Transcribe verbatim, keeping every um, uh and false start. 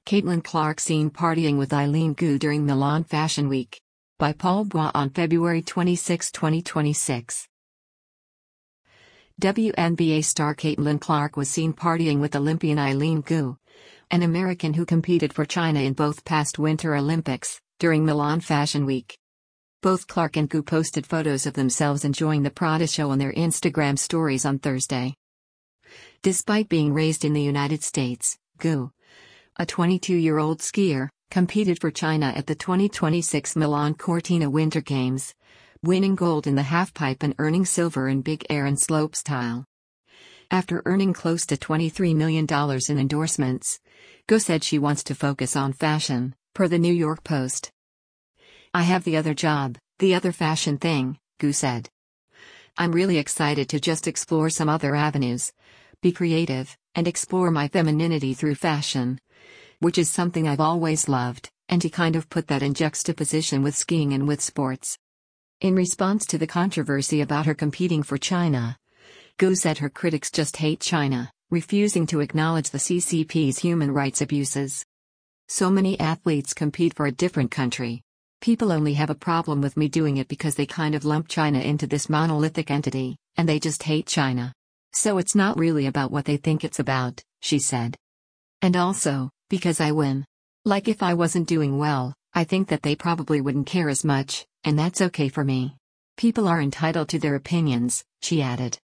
Caitlin Clark seen partying with Eileen Gu during Milan Fashion Week. By Paul Bois on February twenty-sixth, twenty twenty-six. W N B A star Caitlin Clark was seen partying with Olympian Eileen Gu, an American who competed for China in both past Winter Olympics, during Milan Fashion Week. Both Clark and Gu posted photos of themselves enjoying the Prada show on their Instagram stories on Thursday. Despite being raised in the United States, Gu, a twenty-two-year-old skier, competed for China at the twenty twenty-six Milan Cortina Winter Games, winning gold in the halfpipe and earning silver in big air and slopestyle. After earning close to twenty-three million dollars in endorsements, Gu said she wants to focus on fashion, per the New York Post. "I have the other job, the other fashion thing," Gu said. "I'm really excited to just explore some other avenues, be creative, and explore my femininity through fashion, which is something I've always loved," and he kind of put that in juxtaposition with skiing and with sports. In response to the controversy about her competing for China, Gu said her critics just hate China, refusing to acknowledge the C C P's human rights abuses. "So many athletes compete for a different country. People only have a problem with me doing it because they kind of lump China into this monolithic entity, and they just hate China. So it's not really about what they think it's about," she said. "And also, because I win. Like if I wasn't doing well, I think that they probably wouldn't care as much, and that's okay for me. People are entitled to their opinions," she added.